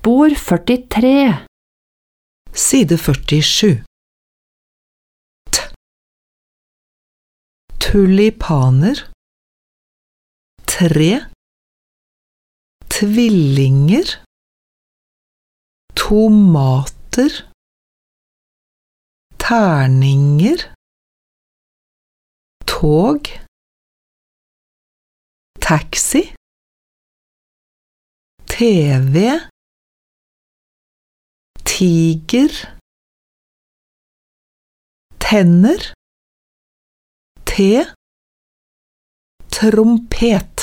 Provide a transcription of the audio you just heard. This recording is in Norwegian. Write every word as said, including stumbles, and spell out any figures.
Spor førtitre. Side førtisju. T. Tulipaner. Tre. Tvillinger. Tomater. Terninger. Tog. Taxi. T V. Tiger. Tenner. Te. Trompet.